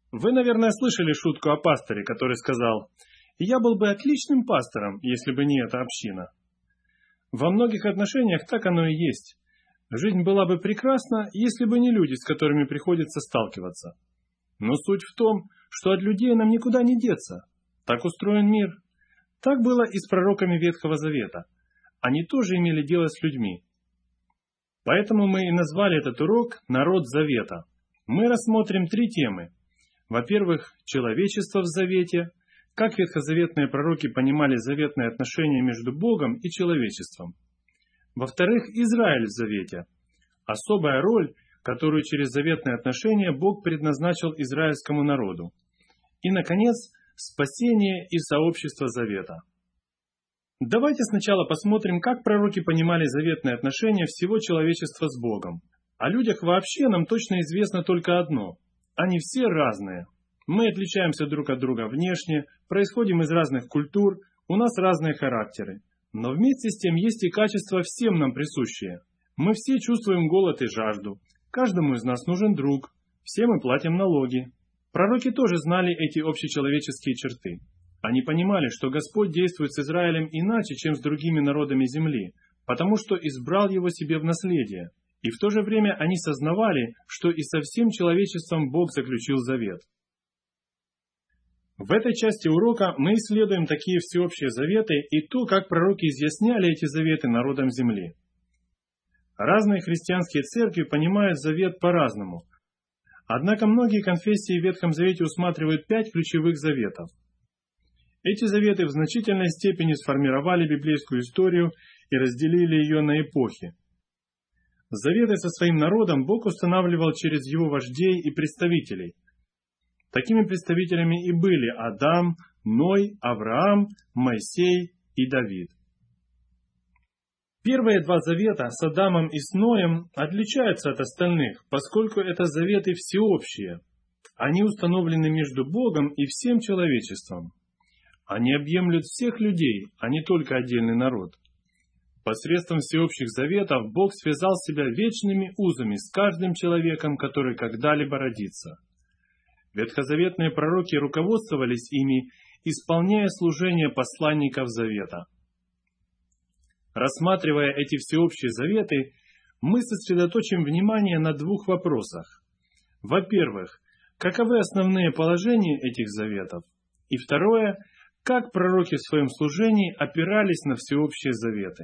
Вы, наверное, слышали шутку о пасторе, который сказал: «Я был бы отличным пастором, если бы не эта община». Во многих отношениях так оно и есть. Жизнь была бы прекрасна, если бы не люди, с которыми приходится сталкиваться. Но суть в том, что от людей нам никуда не деться. Так устроен мир. Так было и с пророками Ветхого Завета. Они тоже имели дело с людьми. Поэтому мы и назвали этот урок «Народ Завета». Мы рассмотрим три темы. Во-первых, человечество в Завете, как ветхозаветные пророки понимали заветные отношения между Богом и человечеством. Во-вторых, Израиль в Завете, особая роль, которую через заветные отношения Бог предназначил израильскому народу. И, наконец, спасение и сообщество Завета. Давайте сначала посмотрим, как пророки понимали заветные отношения всего человечества с Богом. О людях вообще нам точно известно только одно. Они все разные. Мы отличаемся друг от друга внешне, происходим из разных культур, у нас разные характеры. Но вместе с тем есть и качества всем нам присущие. Мы все чувствуем голод и жажду. Каждому из нас нужен друг. Все мы платим налоги. Пророки тоже знали эти общечеловеческие черты. Они понимали, что Господь действует с Израилем иначе, чем с другими народами земли, потому что избрал его себе в наследие. И в то же время они сознавали, что и со всем человечеством Бог заключил завет. В этой части урока мы исследуем такие всеобщие заветы и то, как пророки изъясняли эти заветы народам земли. Разные христианские церкви понимают завет по-разному. Однако многие конфессии в Ветхом Завете усматривают 5 ключевых заветов. Эти заветы в значительной степени сформировали библейскую историю и разделили ее на эпохи. Заветы со своим народом Бог устанавливал через его вождей и представителей. Такими представителями и были Адам, Ной, Авраам, Моисей и Давид. Первые 2 завета с Адамом и с Ноем отличаются от остальных, поскольку это заветы всеобщие. Они установлены между Богом и всем человечеством. Они объемлют всех людей, а не только отдельный народ. Посредством всеобщих заветов Бог связал себя вечными узами с каждым человеком, который когда-либо родится. Ветхозаветные пророки руководствовались ими, исполняя служение посланников завета. Рассматривая эти всеобщие заветы, мы сосредоточим внимание на 2 вопросах. Во-первых, каковы основные положения этих заветов? И второе, как пророки в своем служении опирались на всеобщие заветы.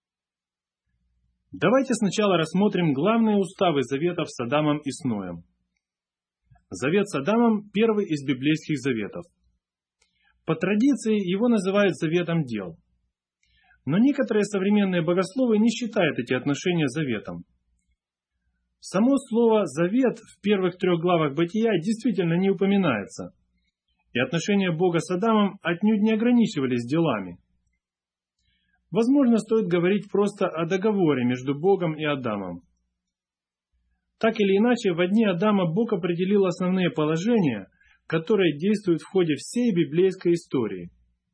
Давайте сначала рассмотрим главные уставы заветов с Адамом и с Ноем. Завет с Адамом – первый из библейских заветов. По традиции его называют заветом дел. Но некоторые современные богословы не считают эти отношения заветом. Само слово «завет» в первых 3 главах Бытия действительно не упоминается. И отношения Бога с Адамом отнюдь не ограничивались делами. Возможно, стоит говорить просто о договоре между Богом и Адамом. Так или иначе, во дни Адама Бог определил основные положения, которые действуют в ходе всей библейской истории.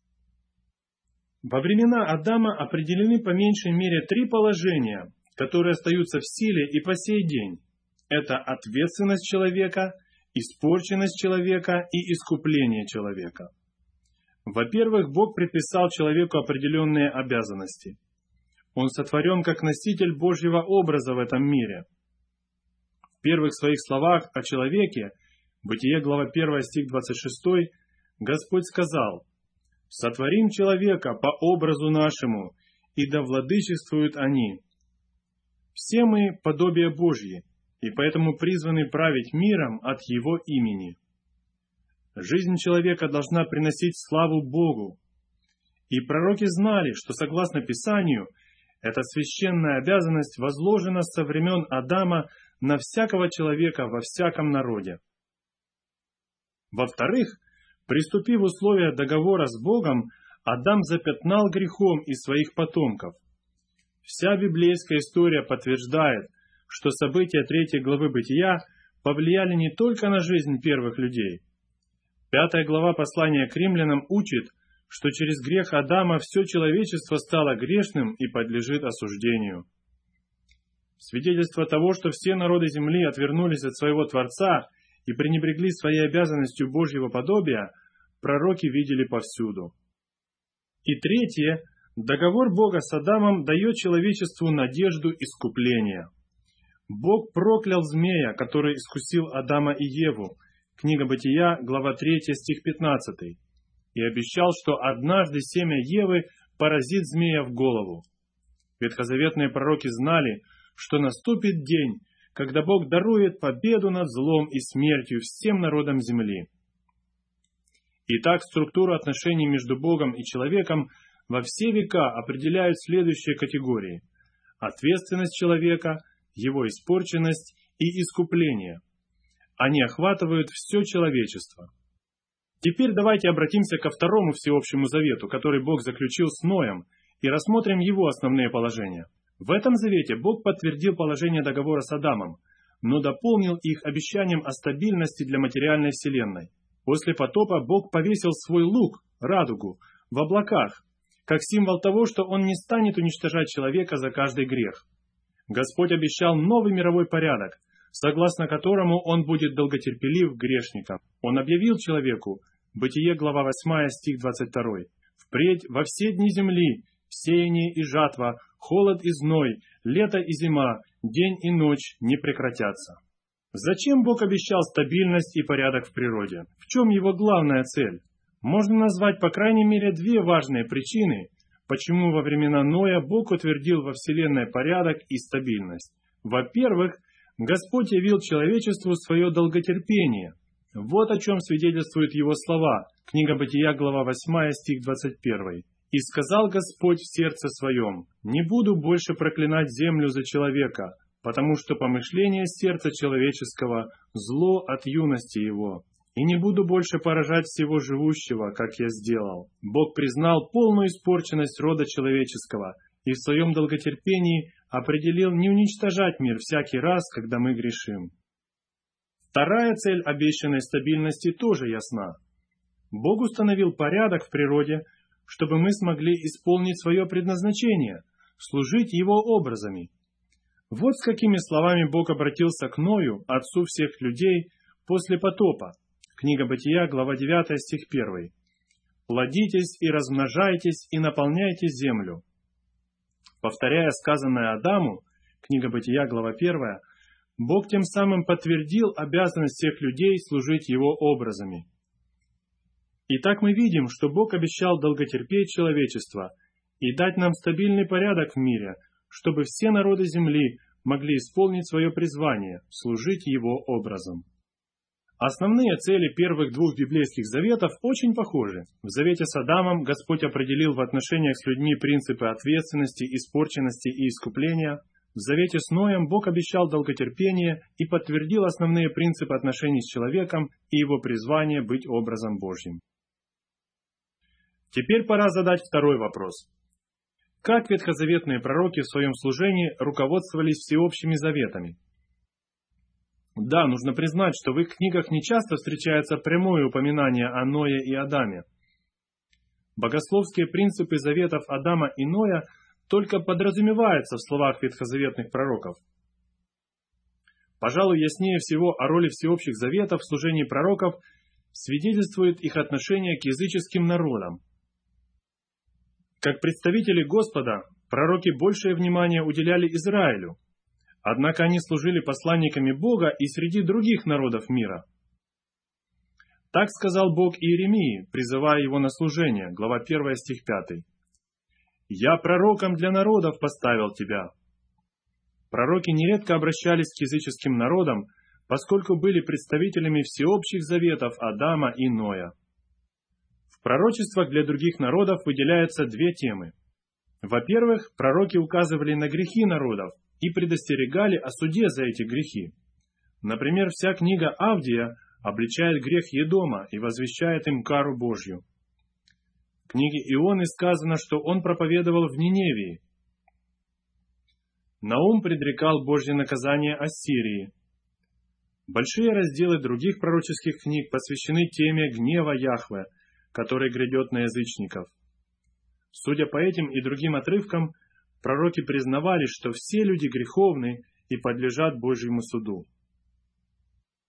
Во времена Адама определены по меньшей мере 3 положения, которые остаются в силе и по сей день. Это ответственность человека, испорченность человека и искупление человека. Во-первых, Бог предписал человеку определенные обязанности. Он сотворен как носитель Божьего образа в этом мире. В первых своих словах о человеке, Бытие, глава 1, стих 26, Господь сказал: «Сотворим человека по образу нашему, и да владычествуют они». Все мы подобие Божье, и поэтому призваны править миром от Его имени. Жизнь человека должна приносить славу Богу. И пророки знали, что согласно Писанию, эта священная обязанность возложена со времен Адама на всякого человека во всяком народе. Во-вторых, приступив в условия договора с Богом, Адам запятнал грехом и своих потомков. Вся библейская история подтверждает, что события 3 главы Бытия повлияли не только на жизнь первых людей. 5 глава послания к римлянам учит, что через грех Адама все человечество стало грешным и подлежит осуждению. Свидетельство того, что все народы земли отвернулись от своего Творца и пренебрегли своей обязанностью Божьего подобия, пророки видели повсюду. И третье, договор Бога с Адамом дает человечеству надежду искупления. Бог проклял змея, который искусил Адама и Еву. Книга Бытия, глава 3, стих 15. И обещал, что однажды семя Евы поразит змея в голову. Ветхозаветные пророки знали, что наступит день, когда Бог дарует победу над злом и смертью всем народам земли. Итак, структуру отношений между Богом и человеком во все века определяют следующие категории: ответственность человека, его испорченность и искупление. Они охватывают все человечество. Теперь давайте обратимся ко второму всеобщему завету, который Бог заключил с Ноем, и рассмотрим его основные положения. В этом завете Бог подтвердил положение договора с Адамом, но дополнил их обещанием о стабильности для материальной вселенной. После потопа Бог повесил свой лук, радугу, в облаках, как символ того, что Он не станет уничтожать человека за каждый грех. Господь обещал новый мировой порядок, согласно которому Он будет долготерпелив к грешникам. Он объявил человеку, Бытие, глава 8, стих 22, «Впредь во все дни земли, сеяние и жатва, холод и зной, лето и зима, день и ночь не прекратятся». Зачем Бог обещал стабильность и порядок в природе? В чем его главная цель? Можно назвать по крайней мере две важные причины, почему во времена Ноя Бог утвердил во Вселенной порядок и стабильность. Во-первых, Господь явил человечеству свое долготерпение. Вот о чем свидетельствуют его слова. Книга Бытия, глава 8, стих 21. «И сказал Господь в сердце своем: не буду больше проклинать землю за человека, потому что помышление сердца человеческого – зло от юности его. И не буду больше поражать всего живущего, как я сделал». Бог признал полную испорченность рода человеческого и в своем долготерпении определил не уничтожать мир всякий раз, когда мы грешим. Вторая цель обещанной стабильности тоже ясна. Бог установил порядок в природе, чтобы мы смогли исполнить свое предназначение – служить Его образами. Вот с какими словами Бог обратился к Ною, отцу всех людей, после потопа. Книга Бытия, глава 9, стих 1. «Плодитесь и размножайтесь, и наполняйте землю». Повторяя сказанное Адаму, книга Бытия, глава 1, Бог тем самым подтвердил обязанность всех людей служить Его образами. Итак, мы видим, что Бог обещал долготерпеть человечество и дать нам стабильный порядок в мире, чтобы все народы земли могли исполнить свое призвание – служить Его образом. Основные цели первых двух библейских заветов очень похожи. В завете с Адамом Господь определил в отношениях с людьми принципы ответственности, испорченности и искупления. В завете с Ноем Бог обещал долготерпение и подтвердил основные принципы отношений с человеком и его призвание быть образом Божьим. Теперь пора задать второй вопрос. Как ветхозаветные пророки в своем служении руководствовались всеобщими заветами? Да, нужно признать, что в их книгах нечасто встречается прямое упоминание о Ное и Адаме. Богословские принципы заветов Адама и Ноя только подразумеваются в словах ветхозаветных пророков. Пожалуй, яснее всего о роли всеобщих заветов в служении пророков свидетельствует их отношение к языческим народам. Как представители Господа, пророки большее внимание уделяли Израилю, однако они служили посланниками Бога и среди других народов мира. Так сказал Бог Иеремии, призывая его на служение, глава 1, стих 5. «Я пророком для народов поставил тебя». Пророки нередко обращались к языческим народам, поскольку были представителями всеобщих заветов Адама и Ноя. В пророчествах для других народов выделяются две темы. Во-первых, пророки указывали на грехи народов и предостерегали о суде за эти грехи. Например, вся книга Авдия обличает грех Едома и возвещает им кару Божью. В книге Ионы сказано, что он проповедовал в Ниневии. Наум предрекал Божье наказание Ассирии. Большие разделы других пророческих книг посвящены теме гнева Яхве, который грядет на язычников. Судя по этим и другим отрывкам, пророки признавали, что все люди греховны и подлежат Божьему суду.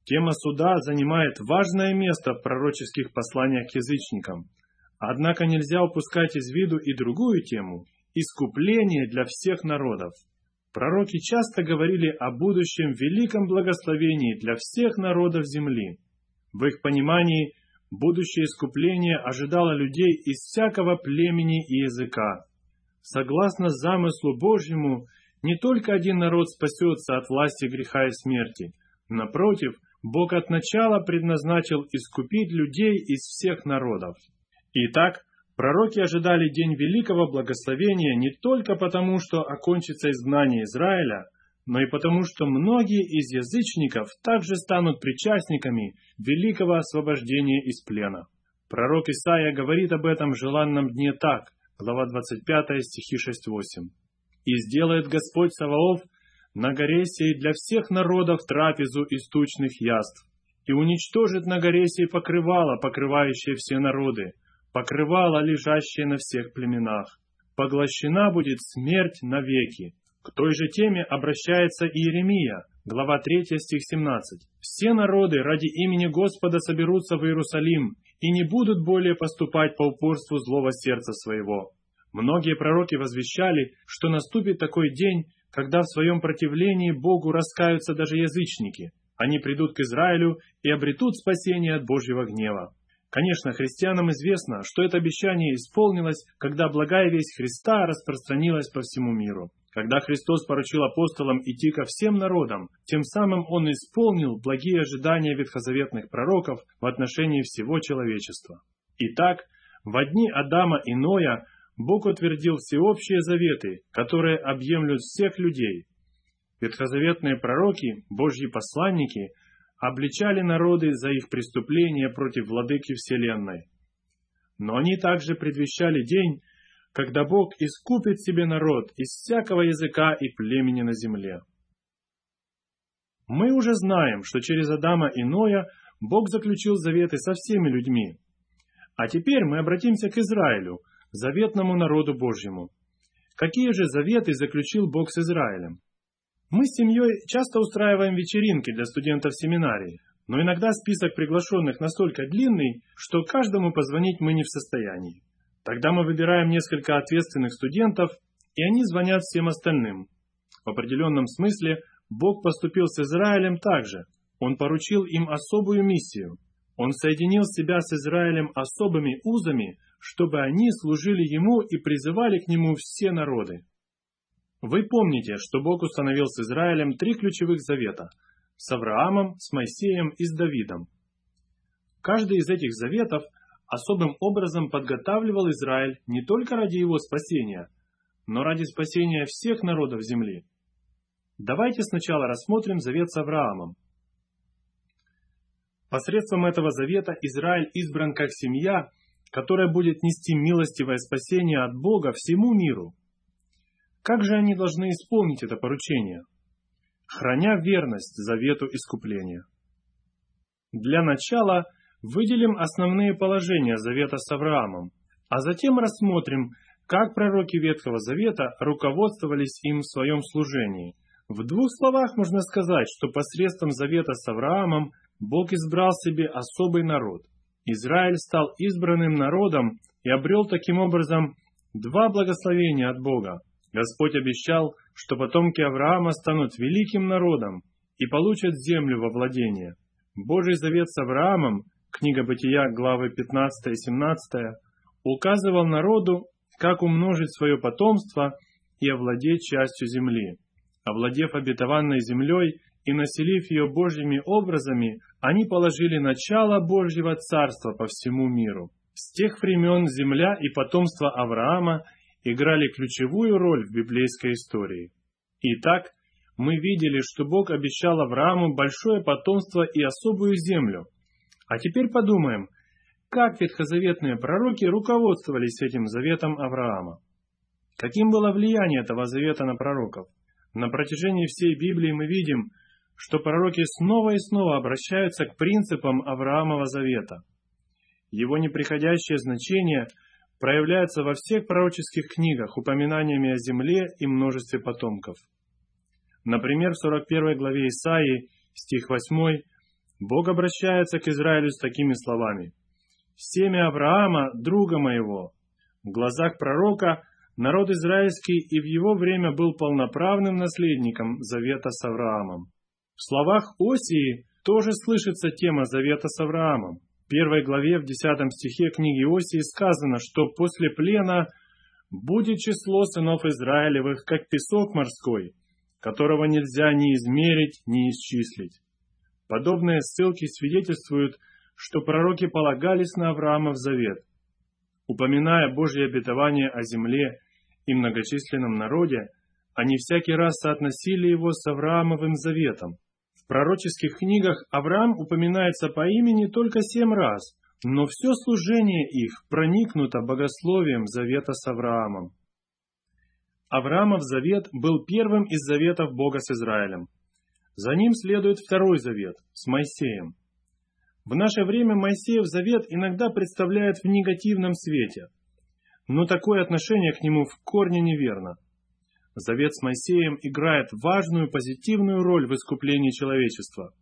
Тема суда занимает важное место в пророческих посланиях к язычникам. Однако нельзя упускать из виду и другую тему – искупление для всех народов. Пророки часто говорили о будущем великом благословении для всех народов земли. В их понимании будущее искупление ожидало людей из всякого племени и языка. Согласно замыслу Божьему, не только один народ спасется от власти греха и смерти. Напротив, Бог от начала предназначил искупить людей из всех народов. Итак, пророки ожидали день великого благословения не только потому, что окончится изгнание Израиля, но и потому, что многие из язычников также станут причастниками великого освобождения из плена. Пророк Исаия говорит об этом желанном дне так, глава 25, стихи 6-8. «И сделает Господь Саваоф на горе сей для всех народов трапезу из тучных яств, и уничтожит на горе сей покрывало, покрывающее все народы, покрывало, лежащее на всех племенах. Поглощена будет смерть навеки». К той же теме обращается Иеремия, глава 3, стих 17. «Все народы ради имени Господа соберутся в Иерусалим и не будут более поступать по упорству злого сердца своего». Многие пророки возвещали, что наступит такой день, когда в своем противлении Богу раскаются даже язычники. Они придут к Израилю и обретут спасение от Божьего гнева. Конечно, христианам известно, что это обещание исполнилось, когда благая весть Христа распространилась по всему миру. Когда Христос поручил апостолам идти ко всем народам, тем самым Он исполнил благие ожидания ветхозаветных пророков в отношении всего человечества. Итак, во дни Адама и Ноя Бог утвердил всеобщие заветы, которые объемлют всех людей. Ветхозаветные пророки, Божьи посланники, обличали народы за их преступления против владыки вселенной. Но они также предвещали день, когда Бог искупит себе народ из всякого языка и племени на земле. Мы уже знаем, что через Адама и Ноя Бог заключил заветы со всеми людьми. А теперь мы обратимся к Израилю, заветному народу Божьему. Какие же заветы заключил Бог с Израилем? Мы с семьей часто устраиваем вечеринки для студентов семинарии, но иногда список приглашенных настолько длинный, что каждому позвонить мы не в состоянии. Тогда мы выбираем несколько ответственных студентов, и они звонят всем остальным. В определенном смысле Бог поступил с Израилем так же. Он поручил им особую миссию. Он соединил себя с Израилем особыми узами, чтобы они служили Ему и призывали к Нему все народы. Вы помните, что Бог установил с Израилем 3 ключевых завета – с Авраамом, с Моисеем и с Давидом. Каждый из этих заветов особым образом подготавливал Израиль не только ради его спасения, но ради спасения всех народов земли. Давайте сначала рассмотрим завет с Авраамом. Посредством этого завета Израиль избран как семья, которая будет нести милостивое спасение от Бога всему миру. Как же они должны исполнить это поручение? Храня верность завету искупления. Для начала выделим основные положения завета с Авраамом, а затем рассмотрим, как пророки Ветхого Завета руководствовались им в своем служении. В 2 словах можно сказать, что посредством завета с Авраамом Бог избрал себе особый народ. Израиль стал избранным народом и обрел таким образом 2 благословения от Бога. Господь обещал, что потомки Авраама станут великим народом и получат землю во владение. Божий завет с Авраамом, книга Бытия, главы 15 и 17, указывал народу, как умножить свое потомство и овладеть частью земли. Овладев обетованной землей и населив ее Божьими образами, они положили начало Божьего царства по всему миру. С тех времен земля и потомство Авраама играли ключевую роль в библейской истории. Итак, мы видели, что Бог обещал Аврааму большое потомство и особую землю. А теперь подумаем, как ветхозаветные пророки руководствовались этим заветом Авраама. Каким было влияние этого завета на пророков? На протяжении всей Библии мы видим, что пророки снова и снова обращаются к принципам Авраамова завета. Его неприходящее значение проявляется во всех пророческих книгах упоминаниями о земле и множестве потомков. Например, в 41 главе Исаии, стих 8, Бог обращается к Израилю с такими словами: «Семя Авраама, друга моего». В глазах пророка народ израильский и в его время был полноправным наследником завета с Авраамом. В словах Осии тоже слышится тема завета с Авраамом. В 1 главе, в 10 стихе книги Осии сказано, что после плена будет число сынов Израилевых, как песок морской, которого нельзя ни измерить, ни исчислить. Подобные ссылки свидетельствуют, что пророки полагались на Авраамов завет. Упоминая Божье обетование о земле и многочисленном народе, они всякий раз соотносили его с Авраамовым заветом. В пророческих книгах Авраам упоминается по имени только 7 раз, но все служение их проникнуто богословием завета с Авраамом. Авраамов завет был первым из заветов Бога с Израилем. За ним следует второй завет с Моисеем. В наше время Моисеев завет иногда представляют в негативном свете, но такое отношение к нему в корне неверно. Завет с Моисеем играет важную позитивную роль в искуплении человечества.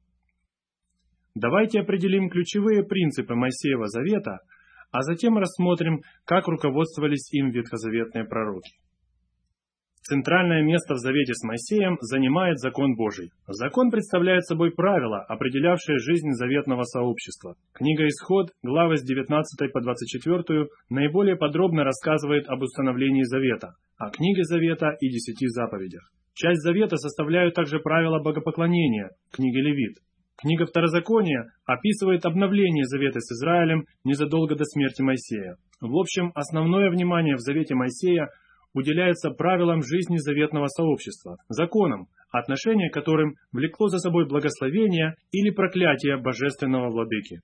Давайте определим ключевые принципы Моисеева завета, а затем рассмотрим, как руководствовались им ветхозаветные пророки. Центральное место в завете с Моисеем занимает закон Божий. Закон представляет собой правила, определявшие жизнь заветного сообщества. Книга Исход, главы с 19 по 24, наиболее подробно рассказывает об установлении завета, о книге завета и 10 заповедях. Часть завета составляют также правила богопоклонения, книга Левит. Книга Второзакония описывает обновление завета с Израилем незадолго до смерти Моисея. В общем, основное внимание в завете Моисея уделяется правилам жизни заветного сообщества, законам, отношение к которым влекло за собой благословение или проклятие божественного владыки.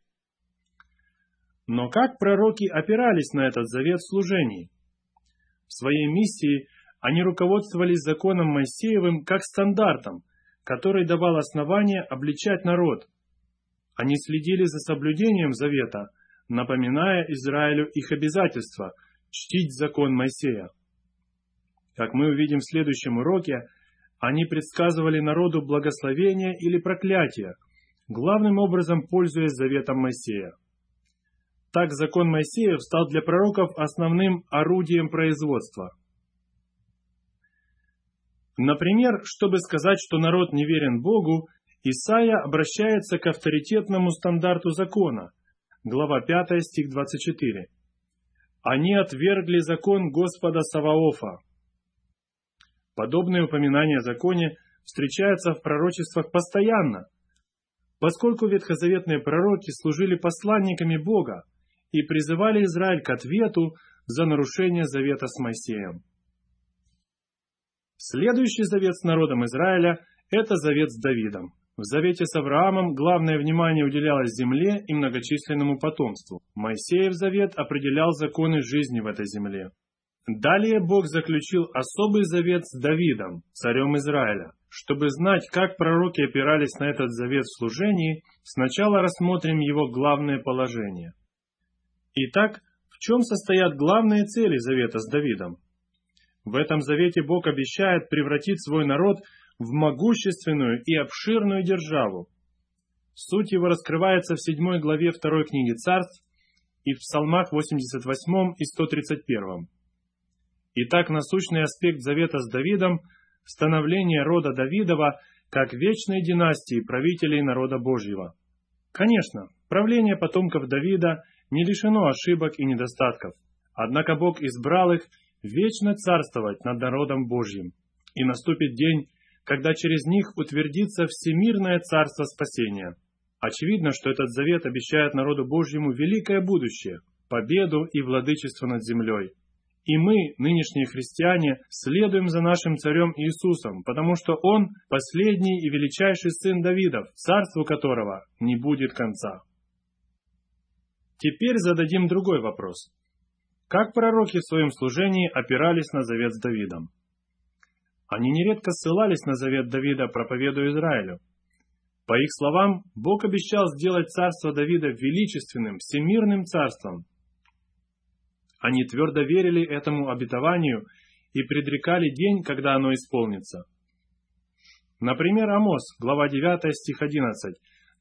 Но как пророки опирались на этот завет в служении? В своей миссии они руководствовались законом Моисеевым как стандартом, который давал основание обличать народ. Они следили за соблюдением завета, напоминая Израилю их обязательство чтить закон Моисея. Как мы увидим в следующем уроке, они предсказывали народу благословение или проклятие, главным образом пользуясь заветом Моисея. Так закон Моисеев стал для пророков основным орудием производства. Например, чтобы сказать, что народ не верен Богу, Исаия обращается к авторитетному стандарту закона, глава 5, стих 24. «Они отвергли закон Господа Саваофа». Подобные упоминания о законе встречаются в пророчествах постоянно, поскольку ветхозаветные пророки служили посланниками Бога и призывали Израиль к ответу за нарушение завета с Моисеем. Следующий завет с народом Израиля – это завет с Давидом. В завете с Авраамом главное внимание уделялось земле и многочисленному потомству. Моисеев завет определял законы жизни в этой земле. Далее Бог заключил особый завет с Давидом, царем Израиля. Чтобы знать, как пророки опирались на этот завет в служении, сначала рассмотрим его главное положение. Итак, в чем состоят главные цели завета с Давидом? В этом завете Бог обещает превратить свой народ в могущественную и обширную державу. Суть его раскрывается в 7 главе 2 книги Царств и в Псалмах 88 и 131. Итак, насущный аспект завета с Давидом – становление рода Давидова как вечной династии правителей народа Божьего. Конечно, правление потомков Давида не лишено ошибок и недостатков, однако Бог избрал их вечно царствовать над народом Божьим, и наступит день, когда через них утвердится всемирное царство спасения. Очевидно, что этот завет обещает народу Божьему великое будущее, победу и владычество над землей. И мы, нынешние христиане, следуем за нашим царем Иисусом, потому что Он – последний и величайший сын Давидов, царству которого не будет конца. Теперь зададим другой вопрос. Как пророки в своем служении опирались на завет с Давидом? Они нередко ссылались на завет Давида, проповедуя Израилю. По их словам, Бог обещал сделать царство Давида величественным, всемирным царством. Они твердо верили этому обетованию и предрекали день, когда оно исполнится. Например, Амос, глава 9, стих 11.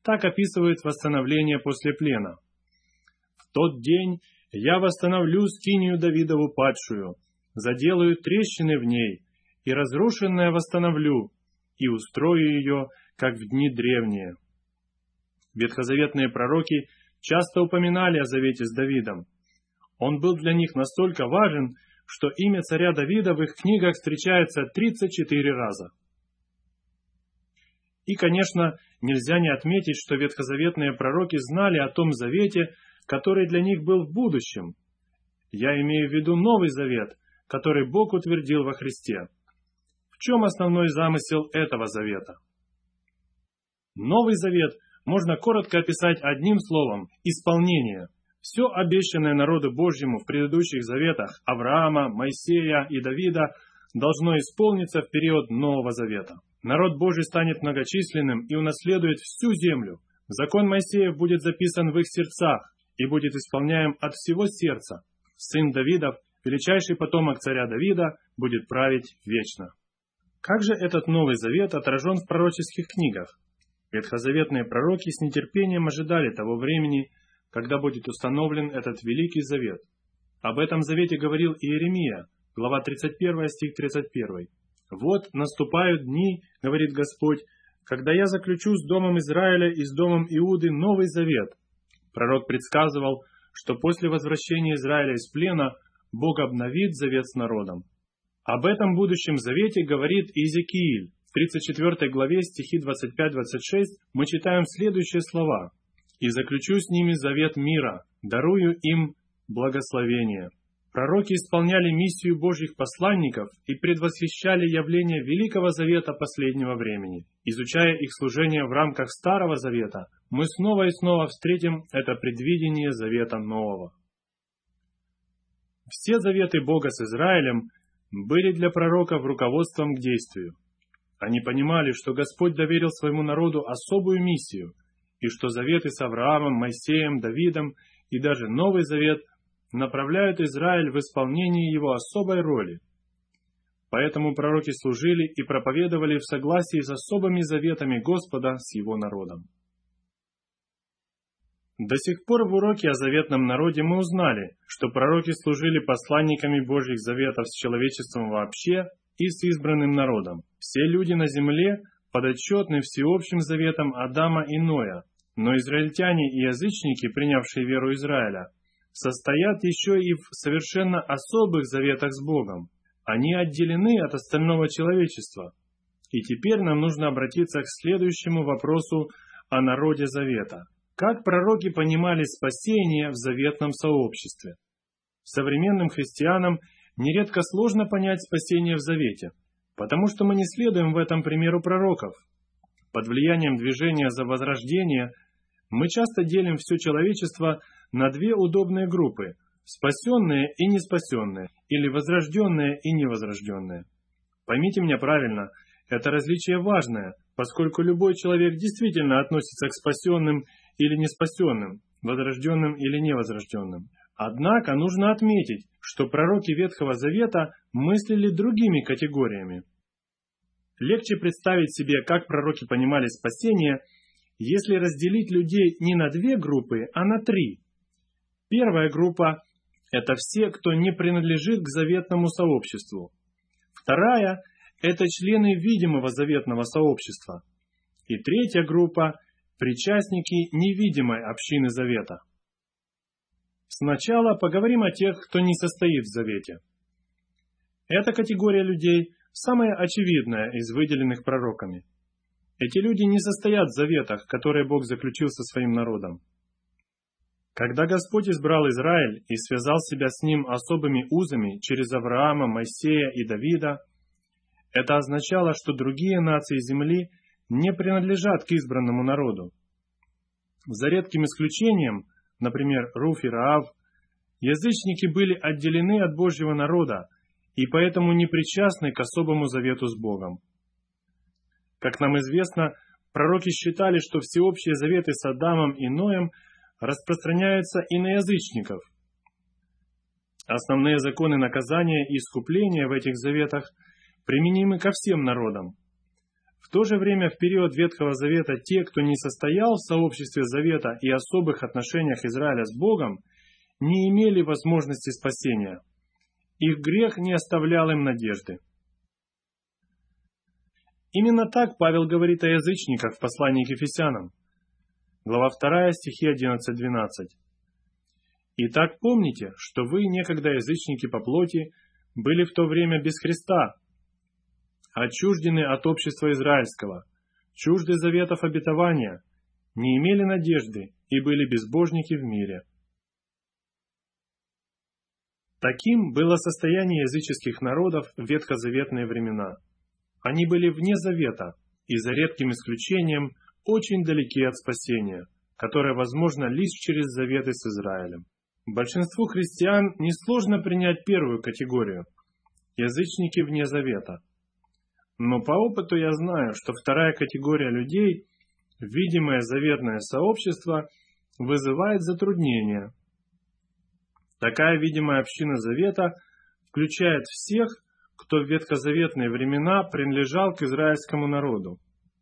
так описывают восстановление после плена. «В тот день я восстановлю скинию Давидову падшую, заделаю трещины в ней, и разрушенное восстановлю, и устрою ее, как в дни древние». Ветхозаветные пророки часто упоминали о завете с Давидом. Он был для них настолько важен, что имя царя Давида в их книгах встречается 34 раза. И, конечно, нельзя не отметить, что ветхозаветные пророки знали о том завете, который для них был в будущем. Я имею в виду Новый Завет, который Бог утвердил во Христе. В чем основной замысел этого завета? Новый Завет можно коротко описать одним словом – исполнение. Все обещанное народу Божьему в предыдущих заветах Авраама, Моисея и Давида должно исполниться в период Нового Завета. Народ Божий станет многочисленным и унаследует всю землю. Закон Моисеев будет записан в их сердцах и будет исполняем от всего сердца. Сын Давидов, величайший потомок царя Давида, будет править вечно. Как же этот Новый Завет отражен в пророческих книгах? Ветхозаветные пророки с нетерпением ожидали того времени, когда будет установлен этот Великий Завет. Об этом завете говорил Иеремия, глава 31, стих 31. «Вот наступают дни, — говорит Господь, — когда я заключу с домом Израиля и с домом Иуды Новый Завет». Пророк предсказывал, что после возвращения Израиля из плена Бог обновит завет с народом. Об этом будущем завете говорит Иезекииль. В 34 главе стихи 25-26 мы читаем следующие слова: «И заключу с ними завет мира, дарую им благословение». Пророки исполняли миссию Божьих посланников и предвосхищали явление Великого Завета последнего времени. Изучая их служение в рамках Старого Завета, мы снова и снова встретим это предвидение Завета Нового. Все заветы Бога с Израилем были для пророков руководством к действию. Они понимали, что Господь доверил своему народу особую миссию, и что заветы с Авраамом, Моисеем, Давидом и даже Новый Завет направляют Израиль в исполнении его особой роли. Поэтому пророки служили и проповедовали в согласии с особыми заветами Господа с его народом. До сих пор в уроке о заветном народе мы узнали, что пророки служили посланниками Божьих заветов с человечеством вообще и с избранным народом. Все люди на земле подотчетны всеобщим заветам Адама и Ноя, но израильтяне и язычники, принявшие веру Израиля, состоят еще и в совершенно особых заветах с Богом. Они отделены от остального человечества. И теперь нам нужно обратиться к следующему вопросу о народе завета. Как пророки понимали спасение в заветном сообществе? Современным христианам нередко сложно понять спасение в завете, потому что мы не следуем в этом примеру пророков. Под влиянием движения за возрождение мы часто делим все человечество на две удобные группы – спасенные и неспасенные, или возрожденные и невозрожденные. Поймите меня правильно, это различие важное, поскольку любой человек действительно относится к спасенным или неспасенным, возрожденным или невозрожденным. Однако нужно отметить, что пророки Ветхого Завета мыслили другими категориями. Легче представить себе, как пророки понимали спасение, если разделить людей не на две группы, а на три. Первая группа – это все, кто не принадлежит к заветному сообществу. Вторая – это члены видимого заветного сообщества. И третья группа – причастники невидимой общины завета. Сначала поговорим о тех, кто не состоит в завете. Эта категория людей самая очевидная из выделенных пророками. Эти люди не состоят в заветах, которые Бог заключил со своим народом. Когда Господь избрал Израиль и связал себя с ним особыми узами через Авраама, Моисея и Давида, это означало, что другие нации земли не принадлежат к избранному народу. За редким исключением, например, Руф и Раав, язычники были отделены от Божьего народа и поэтому не причастны к особому завету с Богом. Как нам известно, пророки считали, что всеобщие заветы с Адамом и Ноем распространяются и на язычников. Основные законы наказания и искупления в этих заветах применимы ко всем народам. В то же время в период Ветхого Завета те, кто не состоял в сообществе Завета и особых отношениях Израиля с Богом, не имели возможности спасения. Их грех не оставлял им надежды. Именно так Павел говорит о язычниках в послании к Ефесянам. Глава 2, стихи 11-12. «Итак, помните, что вы, некогда язычники по плоти, были в то время без Христа, отчуждены от общества израильского, чужды заветов обетования, не имели надежды и были безбожники в мире». Таким было состояние языческих народов в ветхозаветные времена. Они были вне завета и, за редким исключением, очень далеки от спасения, которое возможно лишь через заветы с Израилем. Большинству христиан несложно принять первую категорию – язычники вне завета. Но по опыту я знаю, что вторая категория людей, видимое заветное сообщество, вызывает затруднения. Такая видимая община завета включает всех, кто в ветхозаветные времена принадлежал к израильскому народу.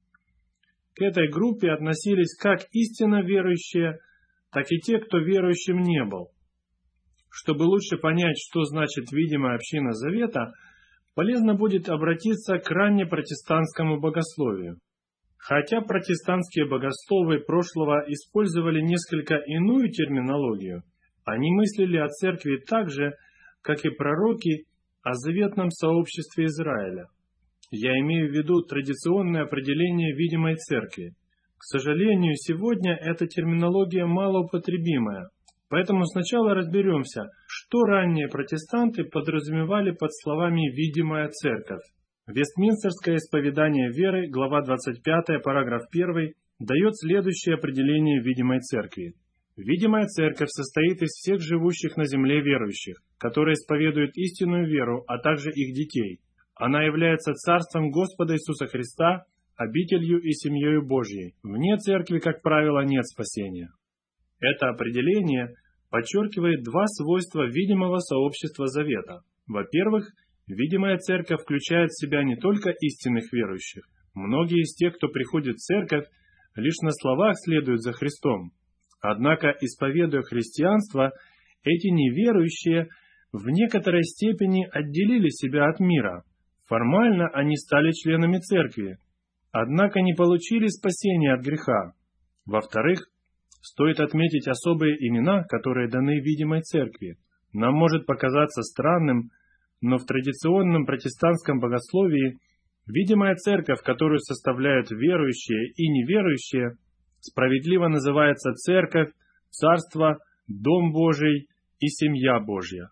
К этой группе относились как истинно верующие, так и те, кто верующим не был. Чтобы лучше понять, что значит видимая община завета, полезно будет обратиться к раннепротестантскому богословию. Хотя протестантские богословы прошлого использовали несколько иную терминологию, они мыслили о церкви так же, как и пророки о заветном сообществе Израиля. Я имею в виду традиционное определение видимой церкви. К сожалению, сегодня эта терминология малоупотребимая, поэтому сначала разберемся, что ранние протестанты подразумевали под словами «видимая церковь». Вестминстерское исповедание веры, глава 25, параграф 1, дает следующее определение видимой церкви. Видимая церковь состоит из всех живущих на земле верующих, которые исповедуют истинную веру, а также их детей. Она является царством Господа Иисуса Христа, обителью и семьей Божьей. Вне церкви, как правило, нет спасения. Это определение подчеркивает два свойства видимого сообщества завета. Во-первых, видимая церковь включает в себя не только истинных верующих. Многие из тех, кто приходит в церковь, лишь на словах следуют за Христом. Однако, исповедуя христианство, эти неверующие в некоторой степени отделили себя от мира. Формально они стали членами церкви, однако не получили спасения от греха. Во-вторых, стоит отметить особые имена, которые даны видимой церкви. Нам может показаться странным, но в традиционном протестантском богословии видимая церковь, которую составляют верующие и неверующие, справедливо называется Церковь, Царство, Дом Божий и Семья Божья.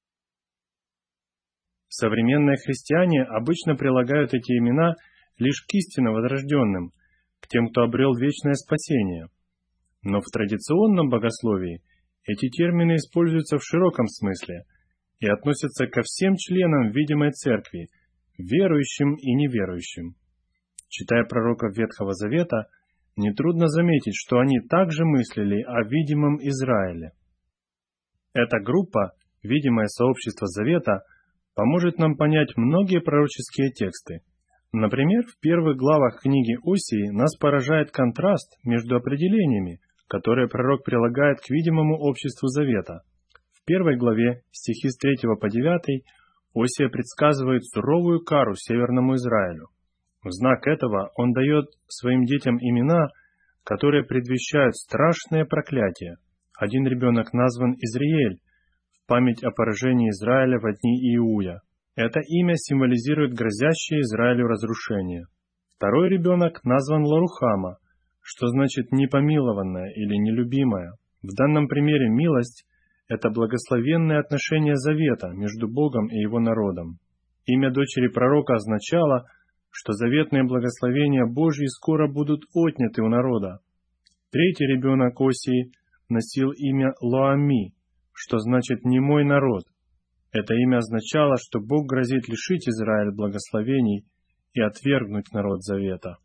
Современные христиане обычно прилагают эти имена лишь к истинно возрожденным, к тем, кто обрел вечное спасение. Но в традиционном богословии эти термины используются в широком смысле и относятся ко всем членам видимой церкви, верующим и неверующим. Читая пророков Ветхого Завета, нетрудно заметить, что они также мыслили о видимом Израиле. Эта группа, видимое сообщество Завета, поможет нам понять многие пророческие тексты. Например, в первых главах книги Осии нас поражает контраст между определениями, которые пророк прилагает к видимому обществу Завета. В первой главе, стихи с 3 по 9, Осия предсказывает суровую кару Северному Израилю. В знак этого он дает своим детям имена, которые предвещают страшное проклятие. Один ребенок назван Изриэль, в память о поражении Израиля во дни Иуя. Это имя символизирует грозящее Израилю разрушение. Второй ребенок назван Ларухама, что значит «непомилованная» или «нелюбимая». В данном примере милость – это благословенное отношение завета между Богом и Его народом. Имя дочери пророка означало, что заветные благословения Божьи скоро будут отняты у народа. Третий ребенок Осии носил имя Лоами, что значит «не мой народ». Это имя означало, что Бог грозит лишить Израиль благословений и отвергнуть народ завета.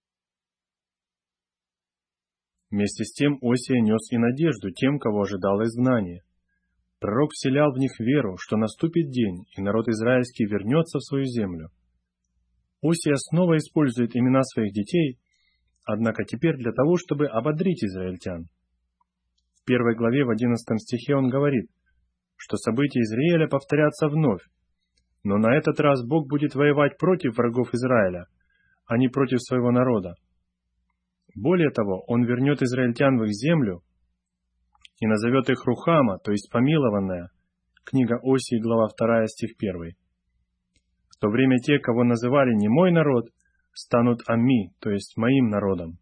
Вместе с тем Осия нес и надежду тем, кого ожидало изгнание. Пророк вселял в них веру, что наступит день, и народ израильский вернется в свою землю. Осия снова использует имена своих детей, однако теперь для того, чтобы ободрить израильтян. В 1 главе в 11 стихе он говорит, что события Израиля повторятся вновь, но на этот раз Бог будет воевать против врагов Израиля, а не против своего народа. Более того, Он вернет израильтян в их землю и назовет их Рухама, то есть помилованная. Книга Осии, глава 2, стих 1. В то время те, кого называли не мой народ, станут Амми, то есть моим народом.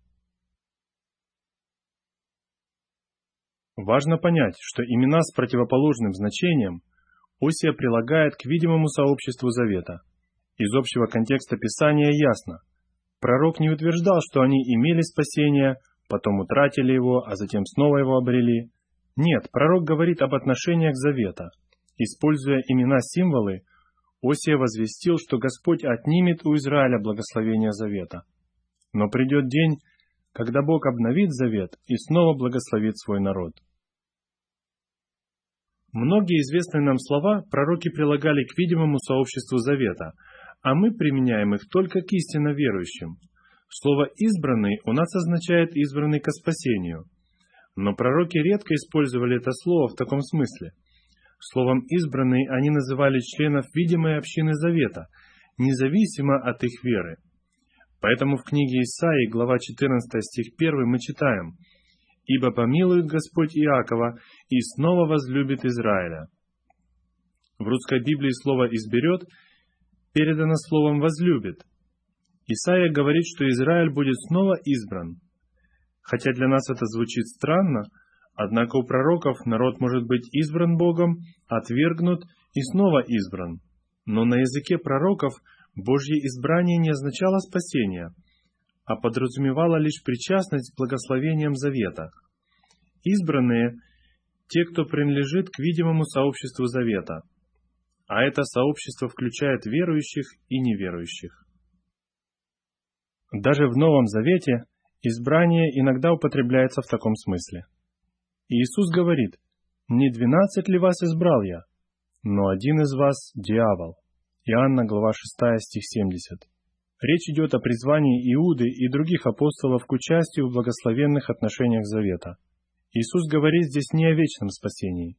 Важно понять, что имена с противоположным значением Осия прилагает к видимому сообществу завета. Из общего контекста Писания ясно. Пророк не утверждал, что они имели спасение, потом утратили его, а затем снова его обрели. Нет, пророк говорит об отношениях завета. Используя имена-символы, Осия возвестил, что Господь отнимет у Израиля благословение завета. Но придет день, когда Бог обновит завет и снова благословит свой народ. Многие известные нам слова пророки прилагали к видимому сообществу завета, а мы применяем их только к истинно верующим. Слово «избранный» у нас означает «избранный ко спасению». Но пророки редко использовали это слово в таком смысле. Словом «избранный» они называли членов видимой общины завета, независимо от их веры. Поэтому в книге Исаии, глава 14, стих 1 мы читаем: «Ибо помилует Господь Иакова и снова возлюбит Израиля». В русской Библии слово «изберет» передано словом «возлюбит». Исаия говорит, что Израиль будет снова избран. Хотя для нас это звучит странно, однако у пророков народ может быть избран Богом, отвергнут и снова избран. Но на языке пророков Божье избрание не означало спасение, а подразумевало лишь причастность к благословениям завета. Избранные – те, кто принадлежит к видимому сообществу завета, а это сообщество включает верующих и неверующих. Даже в Новом Завете избрание иногда употребляется в таком смысле. Иисус говорит: «Не 12 ли вас избрал я? Но один из вас – дьявол». Иоанна, глава 6, стих 70. Речь идет о призвании Иуды и других апостолов к участию в благословенных отношениях завета. Иисус говорит здесь не о вечном спасении.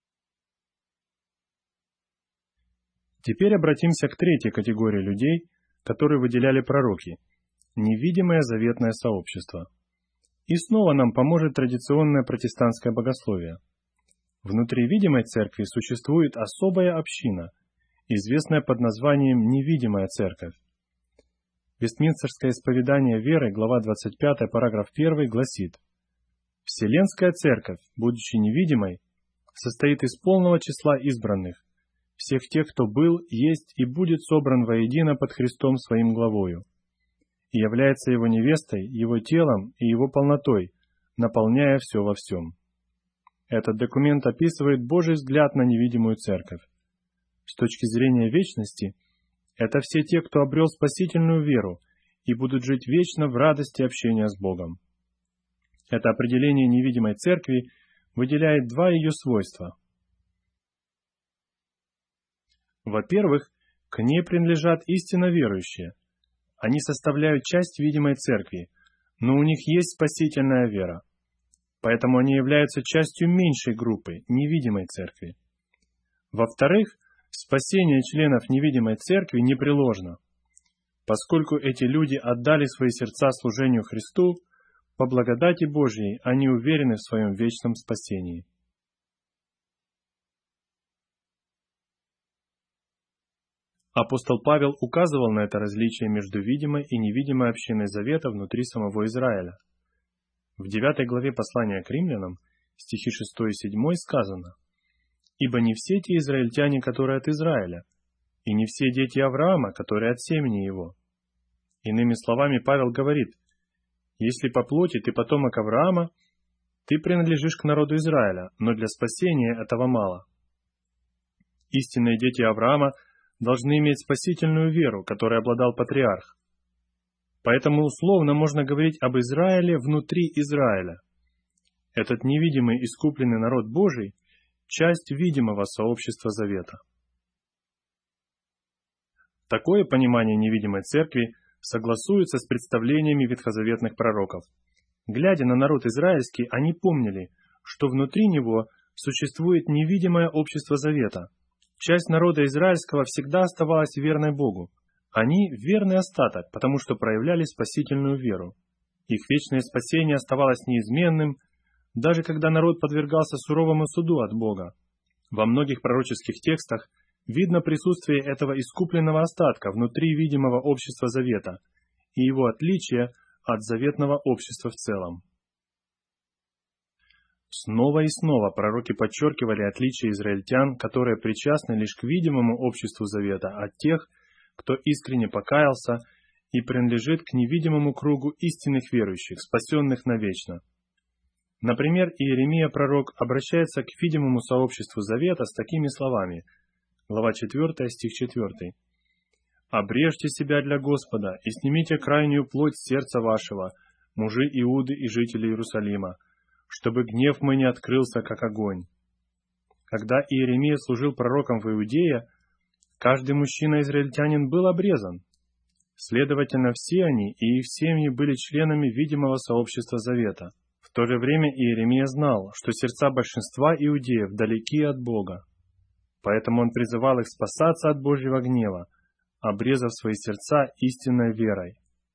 Теперь обратимся к третьей категории людей, которые выделяли пророки – невидимое заветное сообщество. И снова нам поможет традиционное протестантское богословие. Внутри видимой церкви существует особая община, известная под названием «невидимая церковь». Вестминстерское исповедание веры, глава 25, параграф 1, гласит: «Вселенская церковь, будучи невидимой, состоит из полного числа избранных, всех тех, кто был, есть и будет собран воедино под Христом своим главою, и является Его невестой, Его телом и Его полнотой, наполняя все во всем». Этот документ описывает Божий взгляд на невидимую церковь. С точки зрения вечности, это все те, кто обрел спасительную веру и будут жить вечно в радости общения с Богом. Это определение невидимой церкви выделяет два ее свойства. Во-первых, к ней принадлежат истинно верующие. Они составляют часть видимой церкви, но у них есть спасительная вера. Поэтому они являются частью меньшей группы, невидимой церкви. Во-вторых, спасение членов невидимой церкви непреложно. Поскольку эти люди отдали свои сердца служению Христу, по благодати Божьей они уверены в своем вечном спасении. Апостол Павел указывал на это различие между видимой и невидимой общиной завета внутри самого Израиля. В 9 главе послания к римлянам, стихи 6 и 7 сказано: «Ибо не все те израильтяне, которые от Израиля, и не все дети Авраама, которые от семени его». Иными словами, Павел говорит: если по плоти ты потомок Авраама, ты принадлежишь к народу Израиля, но для спасения этого мало. Истинные дети Авраама должны иметь спасительную веру, которой обладал патриарх. Поэтому условно можно говорить об Израиле внутри Израиля. Этот невидимый искупленный народ Божий – часть видимого сообщества завета. Такое понимание невидимой церкви согласуется с представлениями ветхозаветных пророков. Глядя на народ израильский, они помнили, что внутри него существует невидимое общество завета. Часть народа израильского всегда оставалась верной Богу. Они верный остаток, потому что проявляли спасительную веру. Их вечное спасение оставалось неизменным, даже когда народ подвергался суровому суду от Бога. Во многих пророческих текстах видно присутствие этого искупленного остатка внутри видимого общества завета и его отличие от заветного общества в целом. Снова и снова пророки подчеркивали отличие израильтян, которые причастны лишь к видимому обществу завета, от тех, кто искренне покаялся и принадлежит к невидимому кругу истинных верующих, спасенных навечно. Например, Иеремия пророк обращается к видимому сообществу завета с такими словами. Глава 4, стих 4. «Обрежьте себя для Господа и снимите крайнюю плоть сердца вашего, мужи Иуды и жители Иерусалима, чтобы гнев мой не открылся, как огонь». Когда Иеремия служил пророком в Иудее, каждый мужчина-израильтянин был обрезан. Следовательно, все они и их семьи были членами видимого сообщества завета. В то же время Иеремия знал, что сердца большинства иудеев далеки от Бога. Поэтому он призывал их спасаться от Божьего гнева, обрезав свои сердца истинной верой.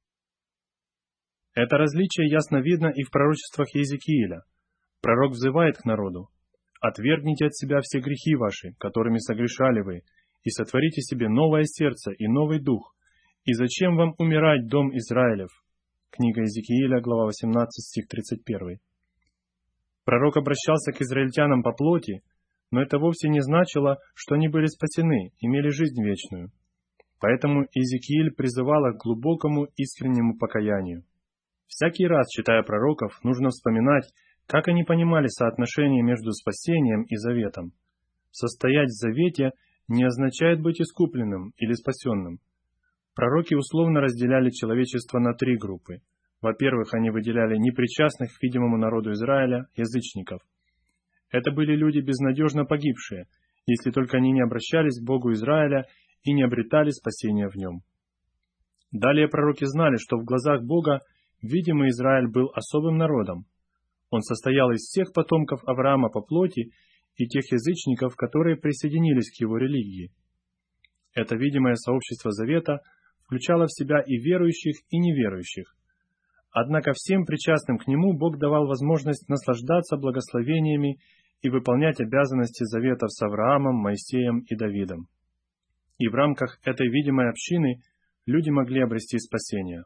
Это различие ясно видно и в пророчествах Иезекииля. Пророк взывает к народу: «Отвергните от себя все грехи ваши, которыми согрешали вы, и сотворите себе новое сердце и новый дух. И зачем вам умирать, дом Израилев?» Книга Иезекииля, глава 18, стих 31. Пророк обращался к израильтянам по плоти, но это вовсе не значило, что они были спасены, имели жизнь вечную. Поэтому Иезекииль призывал их к глубокому искреннему покаянию. Всякий раз, читая пророков, нужно вспоминать, как они понимали соотношение между спасением и заветом. Состоять в завете не означает быть искупленным или спасенным. Пророки условно разделяли человечество на три группы. Во-первых, они выделяли непричастных к видимому народу Израиля, язычников. Это были люди безнадежно погибшие, если только они не обращались к Богу Израиля и не обретали спасения в нем. Далее пророки знали, что в глазах Бога видимый Израиль был особым народом. Он состоял из всех потомков Авраама по плоти и тех язычников, которые присоединились к его религии. Это видимое сообщество завета включало в себя и верующих, и неверующих. Однако всем причастным к нему Бог давал возможность наслаждаться благословениями и выполнять обязанности заветов с Авраамом, Моисеем и Давидом. И в рамках этой видимой общины люди могли обрести спасение.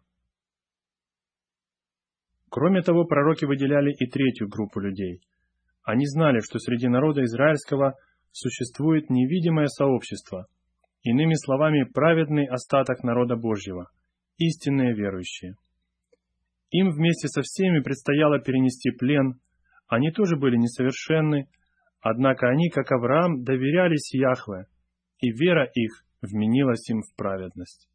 Кроме того, пророки выделяли и третью группу людей. Они знали, что среди народа израильского существует невидимое сообщество, иными словами, праведный остаток народа Божьего, истинные верующие. Им вместе со всеми предстояло перенести плен, они тоже были несовершенны, однако они, как Авраам, доверялись Яхве, и вера их вменилась им в праведность.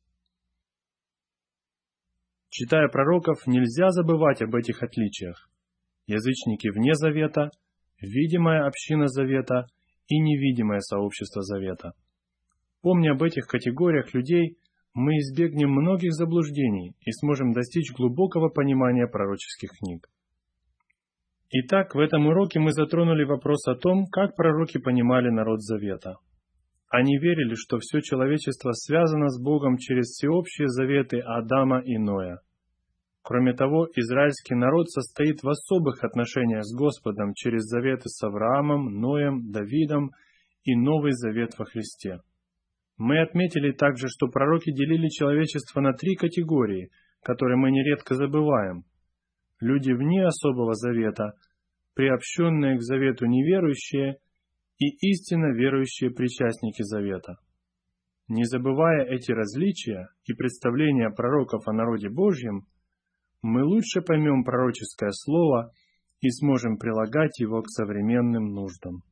Читая пророков, нельзя забывать об этих отличиях. Язычники вне завета, видимая община завета и невидимое сообщество завета. Помня об этих категориях людей, мы избегнем многих заблуждений и сможем достичь глубокого понимания пророческих книг. Итак, в этом уроке мы затронули вопрос о том, как пророки понимали народ завета. Они верили, что все человечество связано с Богом через всеобщие заветы Адама и Ноя. Кроме того, израильский народ состоит в особых отношениях с Господом через заветы с Авраамом, Ноем, Давидом и Новый Завет во Христе. Мы отметили также, что пророки делили человечество на три категории, которые мы нередко забываем. Люди вне особого завета, приобщенные к завету неверующие и истинно верующие причастники завета. Не забывая эти различия и представления пророков о народе Божьем, мы лучше поймем пророческое слово и сможем прилагать его к современным нуждам.